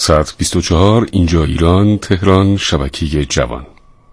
ساعت 24 اینجا ایران، تهران، شبکه جوان.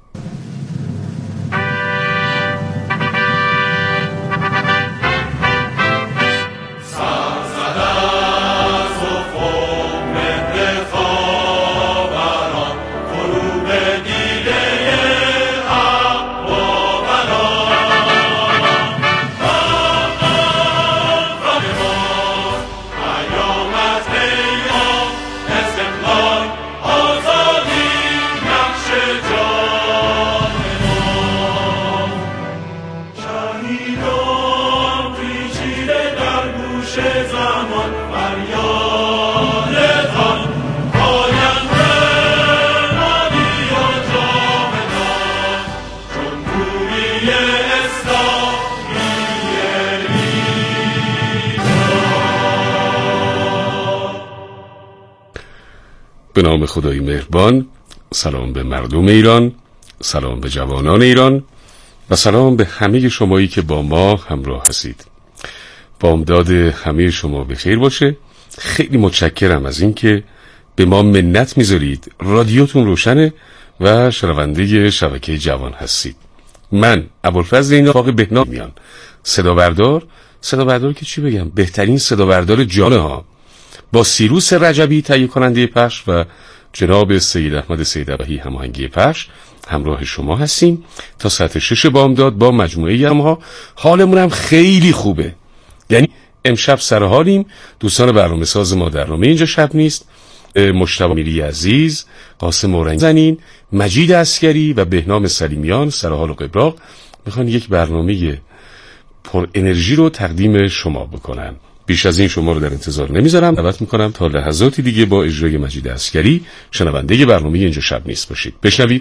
به نام خدای مهربان. سلام به مردم ایران، سلام به جوانان ایران و سلام به همه شمایی که با ما همراه هستید. بامداد همه شما بخیر باشه. خیلی متشکرم از این که به ما منت میذارید، رادیوتون روشنه و شنونده شبکه جوان هستید. من ابوالفضل اینافاق بهنام میان، صدا بردار که چی بگم، بهترین صدا بردار جامعه ها، با سیروس رجبی تهیه کننده پخش و جناب سید احمد سیدابهی هماهنگی پخش همراه شما هستیم تا ساعت 6 بامداد با مجموعه ما. حالمون هم خیلی خوبه، یعنی امشب سر حالیم. دوستان برنامه ساز ما در نامه اینجا شب نیست، مجتبی میری عزیز، قاسم اورنگ زنین، مجید عسکری و بهنام سلیمیان سر حال و قبراق میخوان یک برنامه پر انرژی رو تقدیم شما بکنن. بیش از این شما رو در انتظار نمیذارم. دعوت میکنم تا لحظاتی دیگه با اجرای مجید عسکری شنونده برنامه اینجا شب نیست باشید. بشنوید.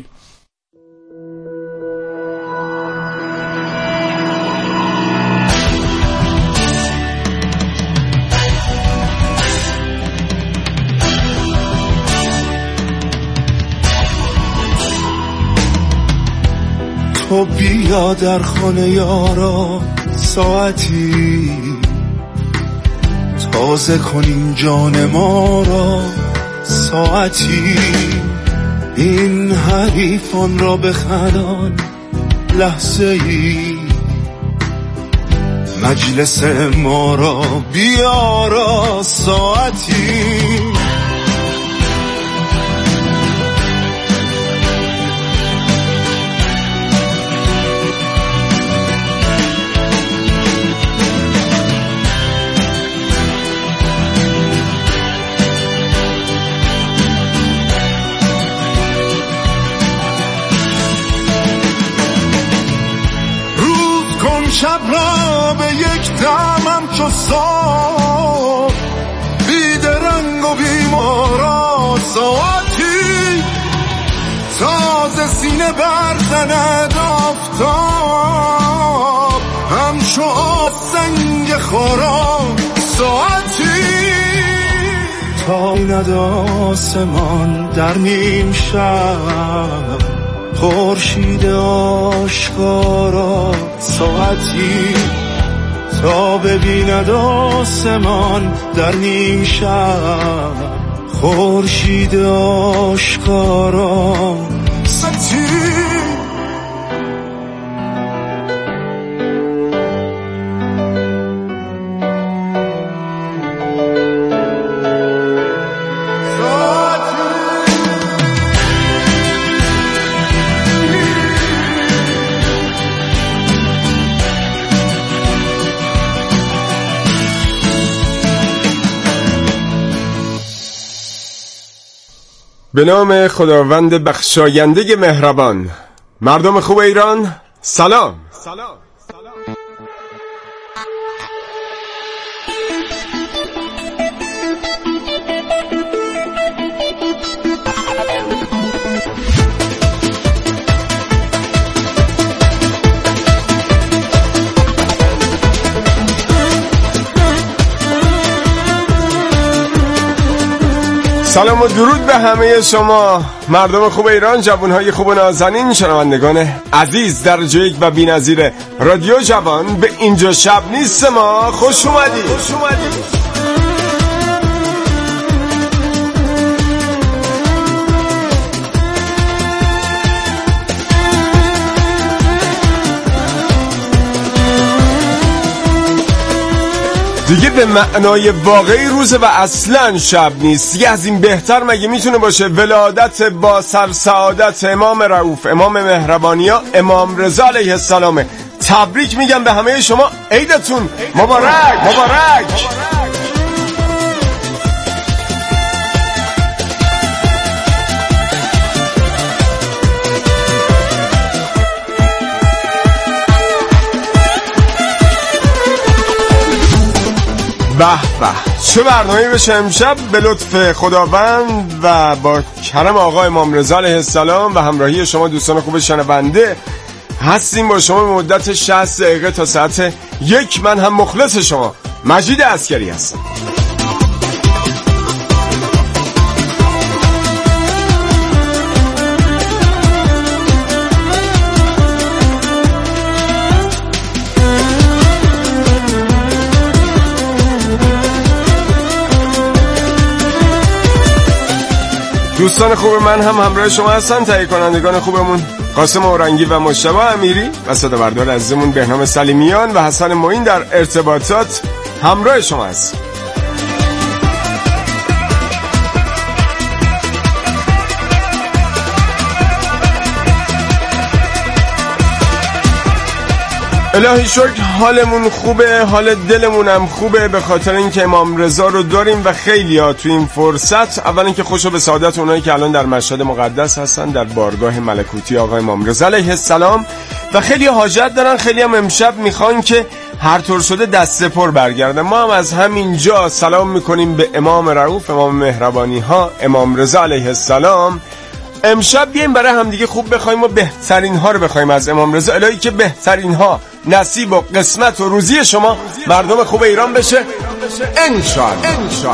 تو بیا در خانه یارا ساعتی، تازه کنیم جان ما را ساعتی، این حریفان را بخندان لحظه ای، مجلس ما را بیارا ساعتی. شب را به یک دمم چو صبح، بیدرنگ و بیمارا ساعتی، تازه سینه برزند آفتاب، همچو آب سنگ خارا ساعتی، تا بیند آسمان در نیم شب، خورشید آشکارا ساعتی، تا ببیند آسمان در نیم شب، خورشید آشکارا ساعتی. به نام خداوند بخشاینده مهربان. مردم خوب ایران سلام. سلام و درود به همه شما مردم خوب ایران، جوانهای خوب و نازنین، شنوندگان عزیز در جایک و بی‌نظیر رادیو جوان. به اینجا شب نیست ما خوش اومدید. دیگه به معنای واقعی روزه و اصلا شب نیست. دیگه از این بهتر مگه میتونه باشه؟ ولادت با سرسعادت امام رؤوف، امام مهربانیا، امام رضا علیه السلام. تبریک میگم به همه شما، عیدتون مبارک مبارک. به به چه برنامه‌ای بشه امشب. به لطف خداوند و با کرم آقا امام رضا علیه السلام و همراهی شما دوستان خوب شنونده هستیم با شما مدت 60 دقیقه تا ساعت 1. من هم مخلص شما مجید عسکری هستم. دوستان خوب من هم همراه شما هستن. تهیه کنندگان خوبمون قاسم اورنگی و مجتبی امیری و صدا بردار عزیزمون بهنام سلیمیان و حسن معین در ارتباطات همراه شما هست. الهی شکر حالمون خوبه، حال دلمون هم خوبه به خاطر اینکه امام رضا رو داریم و خیلی ها تو این فرصت اولا که خوشو به سعادت اونایی که الان در مشهد مقدس هستن در بارگاه ملکوتی آقا امام رضا علیه السلام و خیلی حاجت دارن. خیلی هم امشب میخوان که هر طور شده دست پر برگردن. ما هم از همینجا سلام میکنیم به امام رؤوف، امام مهربانی ها، امام رضا علیه السلام. امشب بیایم برای همدیگه خوب بخوایم و بهترین ها رو بخوایم از امام رضا. الهی که بهترین ها نصیب و قسمت و روزی شما مردم خوب ایران بشه انشاءالله.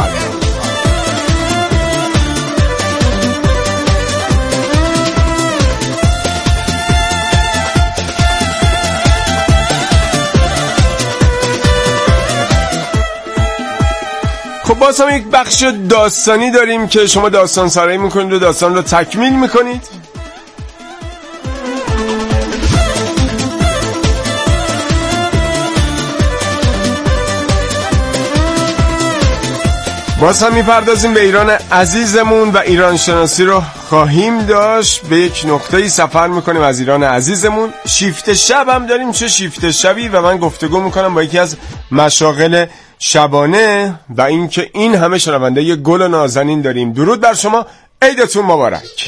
خب باز هم یک بخش داستانی داریم که شما داستان سرایی میکنید و داستان رو تکمیل میکنید. باز هم میپردازیم به ایران عزیزمون و ایران شناسی رو خواهیم داشت. به یک نقطه‌ای سفر میکنیم از ایران عزیزمون. شیفت شب هم داریم، چه شیفت شبی، و من گفتگو میکنم با یکی از مشاغل شبانه و اینکه این همه شنونده یه گل و نازنین داریم. درود بر شما، عیدتون مبارک.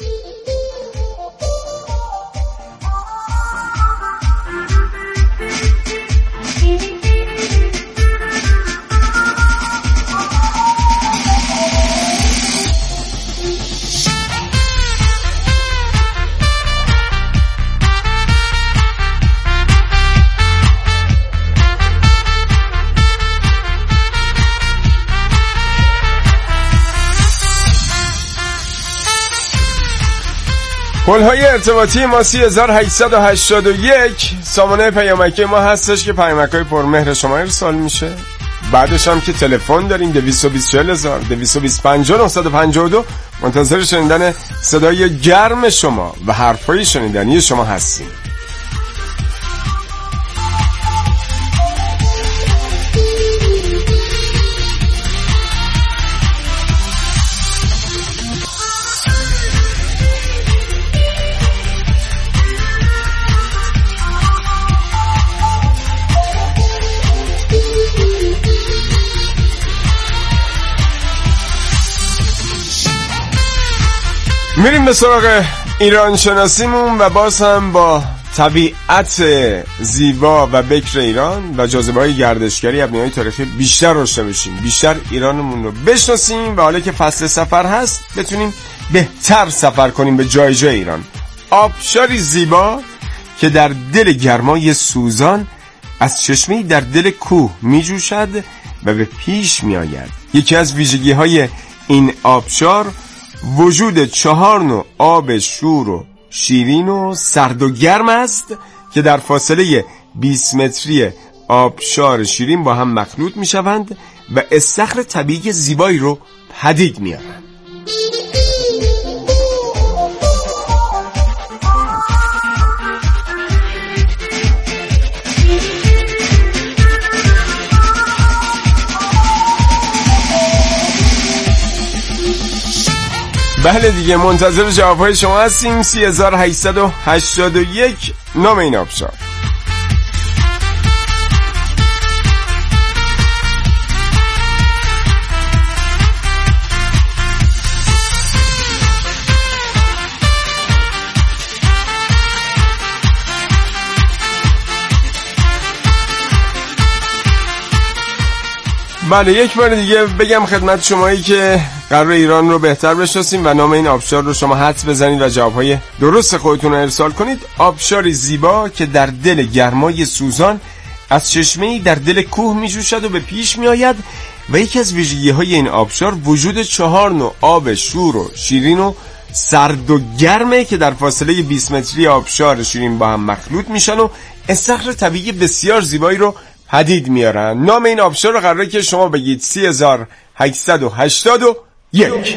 پل‌های ارتباطی ما 3881 سامانه پیامکی ما هستش که پیامک‌های پرمهر شما ارسال میشه. بعدش هم که تلفن داریم 224000 22250952. منتظر شنیدن صدای گرم شما و حرفای شنیدنی شما هستیم. میریم به سراغ ایران شناسیمون و باز هم با طبیعت زیبا و بکر ایران و جاذبه‌های گردشگری ابنیه‌های تاریخی بیشتر آشنا بشیم، بیشتر ایرانمون رو بشناسیم و حالا که فصل سفر هست بتونیم بهتر سفر کنیم به جای جای ایران. آبشاری زیبا که در دل گرمای سوزان از چشمه‌ای در دل کوه می‌جوشد و به پیش می‌آید. یکی از ویژگی‌های این آبشار وجود 4 نوع آب شور و شیرین و سرد و گرم است که در فاصله 20 متری آبشار شیرین با هم مخلوط می شوند و استخر طبیعی زیبایی رو پدید می آورند. بله دیگه منتظر جوابهای شما هستیم. 3881 نام این آبشار. بله یک بار دیگه بگم خدمت شمایی که قرار ایران رو بهتر بشناسیم و نام این آبشار رو شما حدس بزنید و جوابهای درست خودتون رو ارسال کنید. آبشاری زیبا که در دل گرمای سوزان از چشمه‌ای در دل کوه می‌جوشد و به پیش می‌آید و یکی از ویژگی‌های این آبشار وجود 4 نوع آب شور و شیرین و سرد و گرمه که در فاصله 20 متری آبشار شیرین با هم مخلوط میشن و استخر طبیعی بسیار زیبایی رو پدید میارن. نام این آبشار رو قراره که شما بگید. 3881.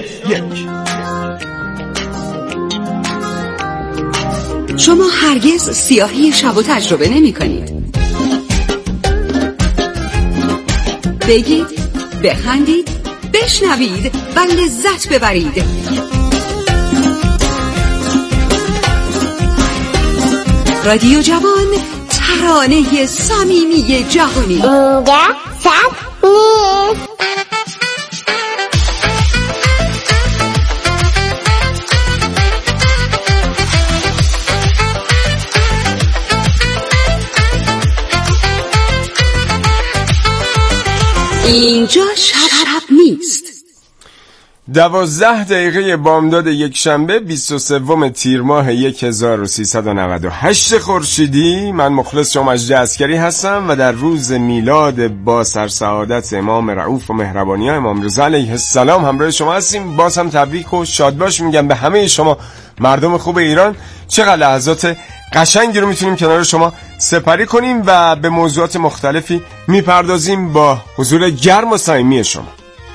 شما هرگز سیاهی شب و تجربه نمی کنید. بگید، بخندید، بشنوید و لذت ببرید. رادیو جوان، ترانه صمیمی جهانی. اینجا شب نیست. اینجا شب نیست. 12 دقیقه بامداد یک شنبه 23 تیر ماه 1398 خورشیدی. من مخلص شما مجدی عسکری هستم و در روز میلاد با سرسعادت امام رؤوف و مهربانی ها امام رضا علیه السلام همراه شما هستیم. باز هم تبریک و شادباش میگم به همه شما مردم خوب ایران. چقدر لحظات قشنگی رو میتونیم کنار شما سپری کنیم و به موضوعات مختلفی میپردازیم با حضور گرم و صمیمی شما.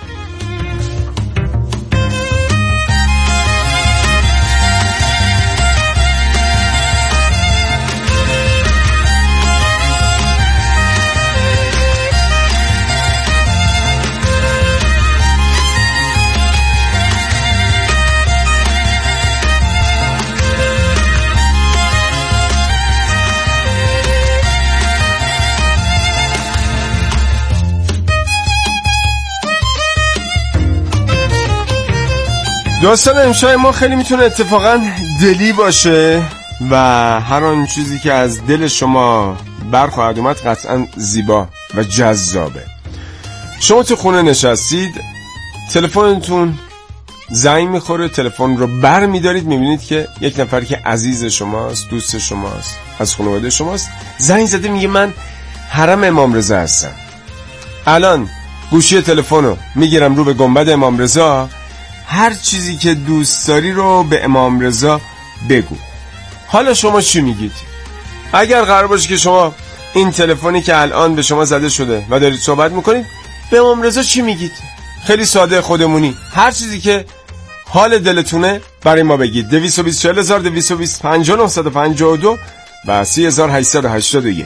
داستان امشب ما خیلی میتونه اتفاقا دلی باشه و هر آن چیزی که از دل شما برخواهد اومد قطعا زیبا و جذابه. شما تو خونه نشستید، تلفنتون زنگ میخوره، تلفن رو بر میدارید، میبینید که یک نفر که عزیز شماست، دوست شماست، از خانواده شماست، زنگ زده میگه من حرم امام رضا هستم. الان گوشی تلفن رو میگیرم رو به گنبد امام رضا، هر چیزی که دوست داری رو به امام رضا بگو. حالا شما چی میگید؟ اگر قرار باشه که شما این تلفنی که الان به شما زده شده و دارید صحبت میکنید، به امام رضا چی میگید؟ خیلی ساده خودمونی، هر چیزی که حال دلتونه برای ما بگید. 224000 220 5952 و 3881.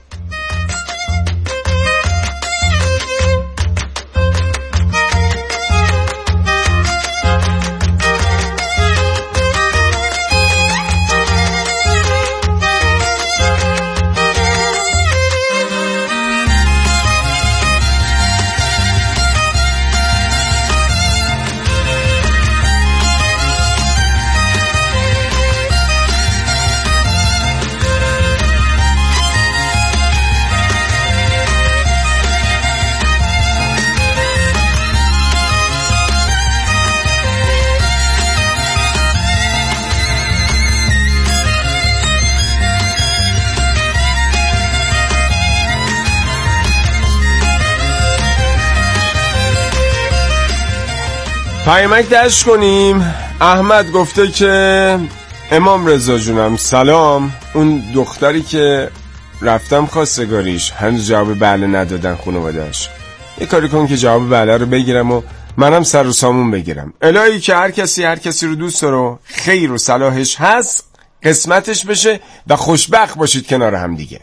پیامک دشت کنیم. احمد گفته که امام رضا جونم سلام، اون دختری که رفتم خواستگاریش هنوز جواب بله ندادن خانواده‌اش، یه کاری کن که جواب بله رو بگیرم و منم سر و سامون بگیرم. الهی که هر کسی رو دوست داره، خیر و صلاحش هست، قسمتش بشه و خوشبخت باشید کنار هم دیگه.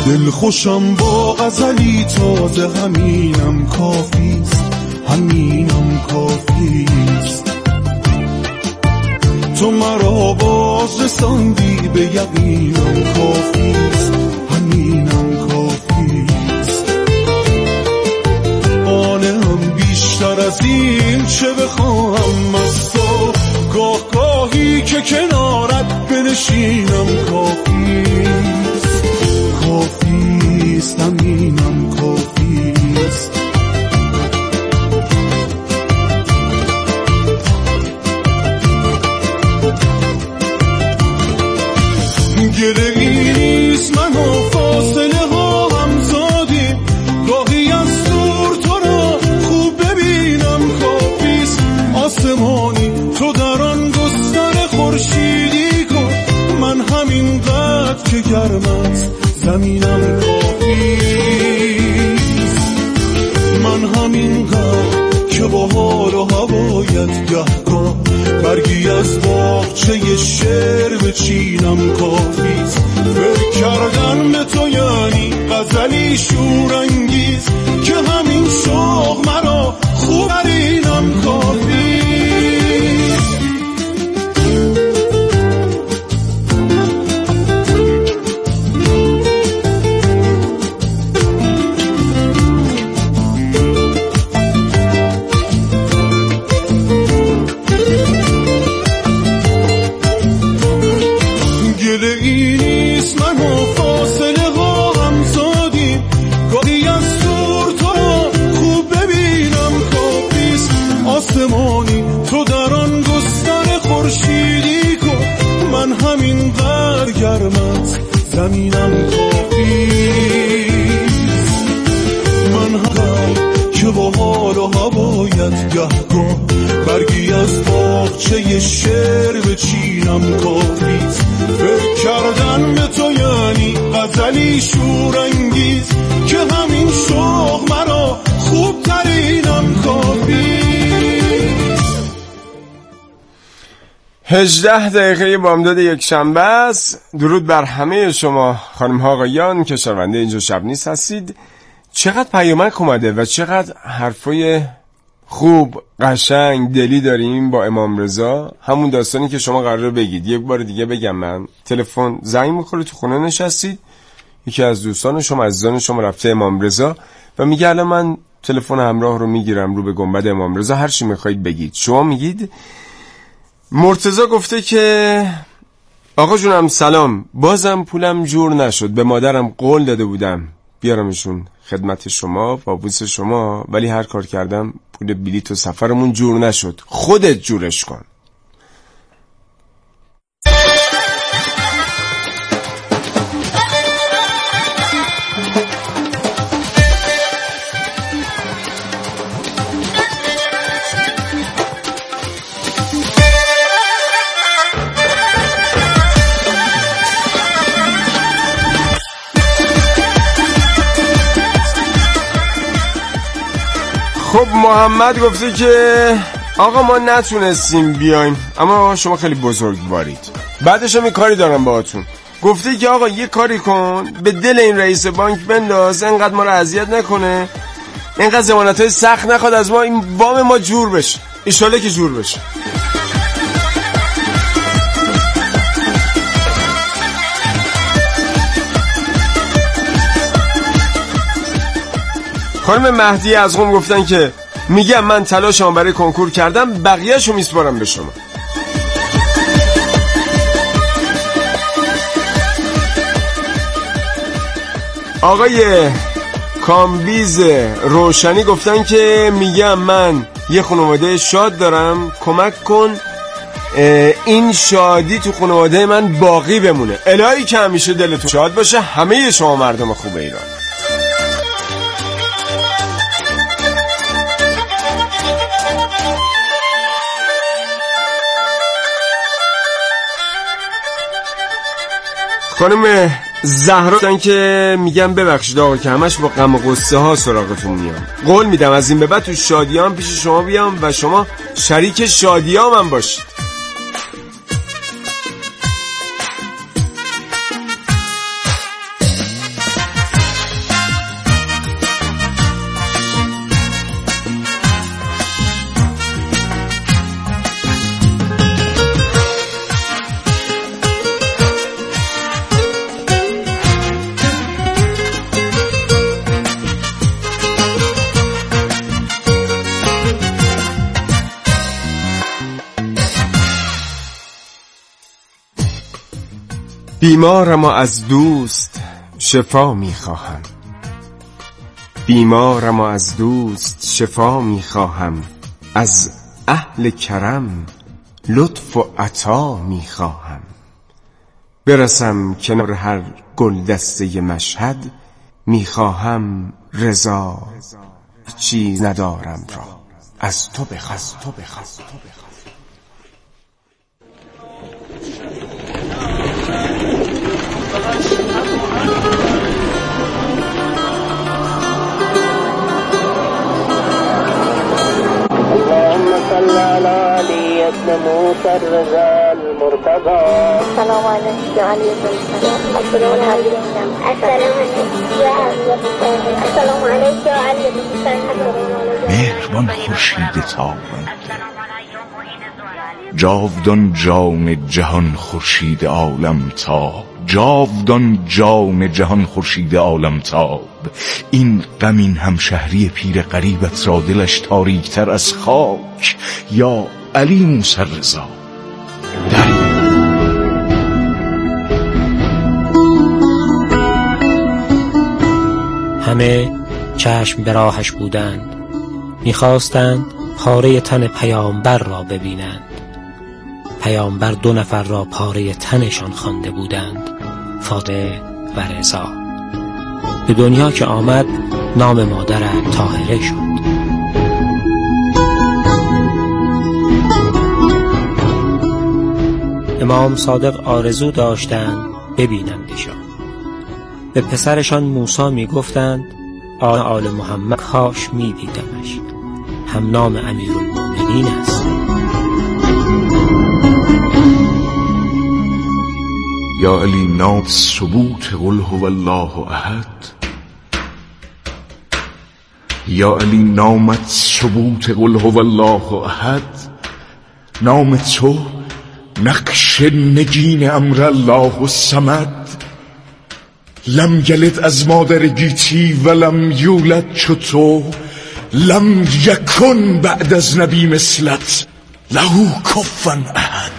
دل خوشم با غزلی تازه، همینم کافیست، همینم کافیست. تو مرا باز رساندی به یقینم کافیست، همینم کافیست. آنم بیشتر از این چه بخواهم از تو، گاه گاهی که کنارت بنشینم کافیست، کافیست، همینم کافیست. گره‌ای نیست من و فاصله ها هم زادیم، گاهی از دور تو را خوب ببینم کافیست. آسمانی تو در آن گستر خورشیدی کن، من همینقدر که گرم است زمینم کافیست. من همینقدر که با حال و هوایت گهگاه برگی از باغچه شعر بچینم کافیست. فکر کردن به تو یعنی غزلی شورانگیز، که همین شوق مرا خوب برینم کافیست. تو در آن گستر خورشیدی کن، من همینقدر گرم است زمینم کافیست. من همینقدر که با حال و هوایت گهگاه برگی از باغچه شعر بچینم کافیست. فکر کردن به تو یعنی غزلی شورانگیز، که همین شوق مرا خوب ترینم کافیست. 18 دقیقه بامداد یک شنبه است. درود بر همه شما خانم ها آقایان که شنونده اینجا شب نیست هستید. چقدر پیامک اومده و چقدر حرفای خوب قشنگ دلی داریم با امام رضا. همون داستانی که شما قراره بگید یک بار دیگه بگم. من تلفن زنگ میخوره، تو خونه نشستید، یکی از دوستان شما عزیزان شما رفته امام رضا و میگه الان من تلفن همراه رو میگیرم رو به گنبد امام رضا، هر چی میخواید بگید. شما میگید مرتضی گفته که آقا جونم سلام، بازم پولم جور نشد، به مادرم قول داده بودم بیارمشون خدمت شما وابوس شما، ولی هر کار کردم پول بلیط و سفرمون جور نشد، خودت جورش کن. خب محمد گفته که آقا ما نتونستیم بیایم، اما شما خیلی بزرگوارید. بعدش هم یه کاری دارم باهاتون. گفته که آقا یه کاری کن، به دل این رئیس بانک بنداز، انقدر ما رو اذیت نکنه، انقدر ضمانت‌های سخت نخواد از ما، این وام ما جور بشه. ایشاله که جور بشه. خانم مهدی از قم گفتن که میگم من تلاشم برای کنکور کردم، بقیه‌شو میسپارم به شما. آقای کامبیز روشنی گفتن که میگم من یه خانواده شاد دارم، کمک کن این شادی تو خانواده من باقی بمونه. الهی که همیشه دلتون شاد باشه همه شما مردم خوب ایران. خانم زهرا که میگم ببخشید آقا که همش با غم و غصه ها سراغتون میام، قول میدم از این به بعد تو شادیام پیش شما بیام و شما شریک شادیام هم باشید. بیمارم و از دوست شفا میخواهم، بیمارم و از دوست شفا میخواهم، از اهل کرم لطف و عطا میخواهم. برسم کنار هر گل دسته مشهد، میخواهم رضا، چیز ندارم را از تو بخوام. موسى الرضا المرتضى. السلام عليكم يا علي بن السلام. السلام عليكم. السلام عليكم يا علي بن السلام. مهربان خورشید تابان، جاودان جان جهان خورشید عالم تاب، جاودان جان جهان خورشید عالم تاب. این غمین همشهری پیر غریبت را دلش تاریکتر از خاک، یا علی موسی الرضا. همه چشم به راهش بودند، می‌خواستند پاره تن پیامبر را ببینند. پیامبر 2 نفر را پاره تنشان خوانده بودند، فاطمه و رضا. به دنیا که آمد نام مادر طاهره شد. امام صادق آرزو داشتند ببینندشان. به پسرشان موسی می گفتند آل محمد کاش می دیدمش، هم نام امیرالمومنین است. یا علی نام ثبوت قل هو الله احد، یا علی نامت ثبوت قل هو الله احد. نام تو نقش نگین امر الله الصمد. لم یلد از مادر گیتی و لم یولد چو تو، لم یکن بعد از نبی مثلت له کفوا احد.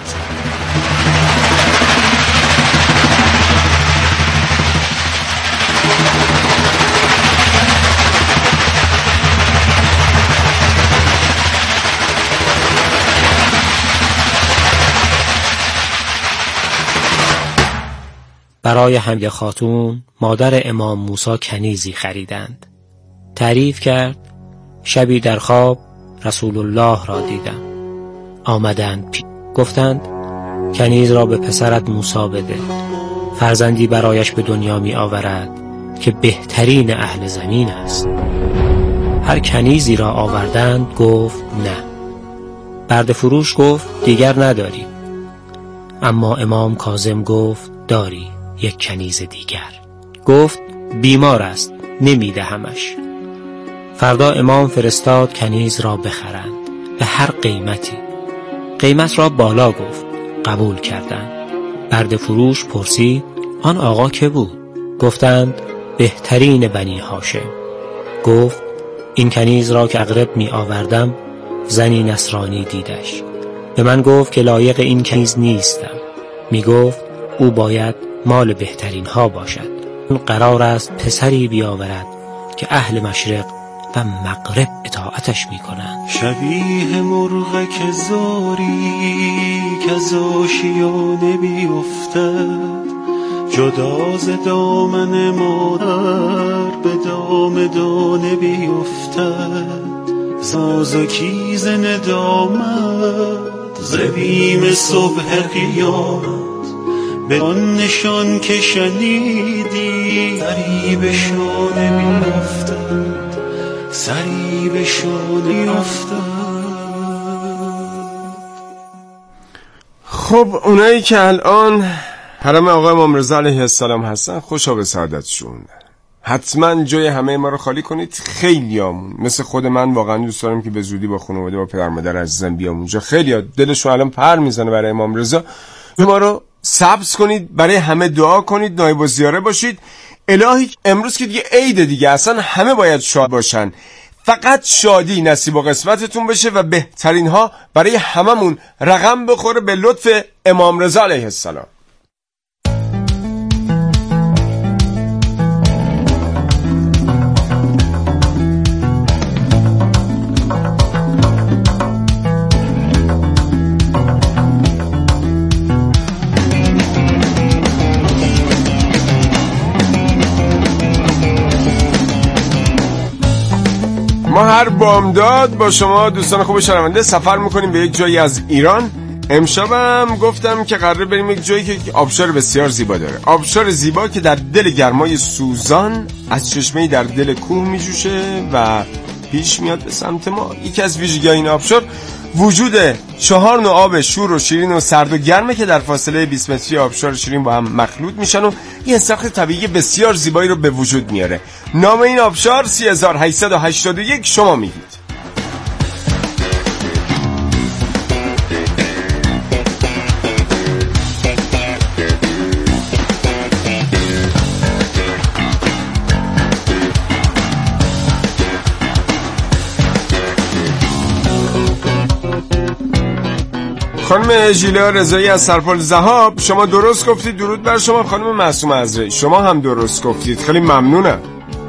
برای حمیده خاتون مادر امام موسی کنیزی خریدند. تعریف کرد شبی در خواب رسول الله را دیدم. آمدند گفتند کنیز را به پسرت موسی بده، فرزندی برایش به دنیا می آورد که بهترین اهل زمین است. هر کنیزی را آوردند گفت نه. برده فروش گفت دیگر نداری. اما امام کاظم گفت داری یک کنیز دیگر. گفت بیمار است نمیدهمش. فردا امام فرستاد کنیز را بخرند به هر قیمتی. قیمت را بالا گفت، قبول کردند. برده فروش پرسید آن آقا که بود؟ گفتند بهترین بنی هاشم. گفت این کنیز را که اغرب می آوردم زنی نصرانی دیدش. به من گفت که لایق این کنیز نیستم. می گفت او باید مال بهترین ها باشد. اون قرار است پسری بیاورد که اهل مشرق و مغرب اطاعتش می کنند. شبیه مرغ که زاری که از آشیانه بیفتد، جدا ز دامن مادر به دام دانه بیفتد. زازکی ز ندامت ز بیم صبح قیامت، به آن نشان که شنیدی سری به شانه میافتد، سری به شانه میافتد. خب اونایی که الان حرم آقای امام رضا علیه السلام هستن خوشا به سعادتشون. حتما جای همه ما رو خالی کنید. خیلیامون مثل خود من واقعا دوست دارم که به زودی با خانواده با پدر مادر عزیزم بیام اونجا. خیلیا دلشون الان پر میزنه برای امام رضا. ما رو سبز کنید، برای همه دعا کنید، نایب الزیاره باشید. الهی امروز که دیگه عید دیگه، اصلا همه باید شاد باشن. فقط شادی نصیب و قسمتتون بشه و بهترین ها برای هممون رقم بخوره به لطف امام رضا علیه السلام. ما هر بامداد با شما دوستان خوب شنونده سفر میکنیم به یک جایی از ایران. امشبم گفتم که قراره بریم یک جایی که آبشار بسیار زیبا داره. آبشار زیبا که در دل گرمای سوزان از چشمه‌ای در دل کوه میجوشه و پیش میاد به سمت ما. یکی از ویژگی‌های این آبشار وجود 4 نوع آب شور و شیرین و سرد و گرمه که در فاصله 20 متری آبشار شیرین با هم مخلوط میشن و یه استخر طبیعی بسیار زیبایی رو به وجود میاره. نام این آبشار 3881 شما میگید. خانم ژیلا رضایی از سرپل ذهاب، شما درست گفتید، درود بر شما. خانم معصومه عذرایی، شما هم درست گفتید، خیلی ممنونم.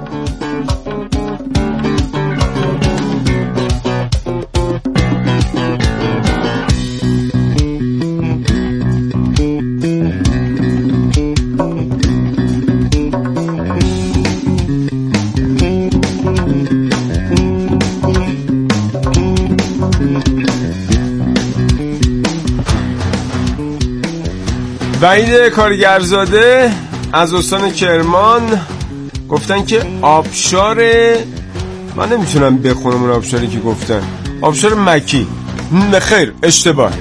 وحید کارگرزاده از استان کرمان گفتن که آبشار، من نمیتونم بخونم اون آبشاری که گفتن، آبشار مکی. خیر، اشتباه.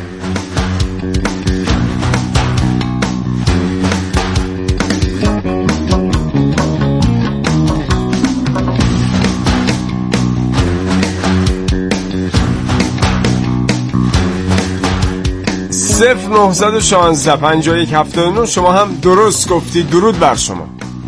صفر 916 51 79 شما هم درست گفتید، درود بر شما.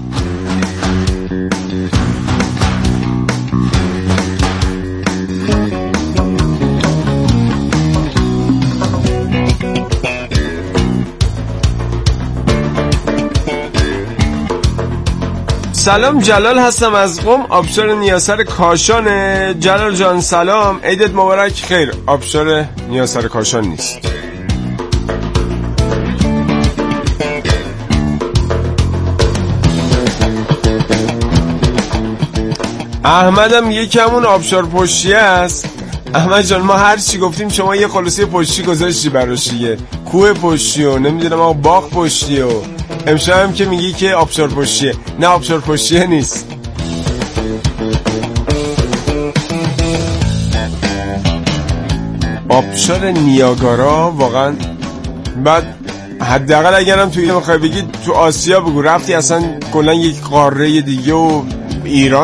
سلام، جلال هستم از قم. آبشار نیاسر کاشانه. جلال جان سلام، عیدت مبارک. خیر، آبشار نیاسر کاشان نیست. احمدم یکمون آبشار پشتی است. احمد جان، ما هر چی گفتیم شما یه خلاصه پشتی گذاشتی براش دیگه. کوه پشتی و نمیدونم آقا باغ پشتی و امشب هم که میگی که آبشار پشتیه. نه، آبشار پشتیه نیست. آبشار نیاگارا واقعا بعد حداقل اگرم توی میخوای بگید تو آسیا بگو، رفتی اصلا کلا یک قاره دیگه و ایران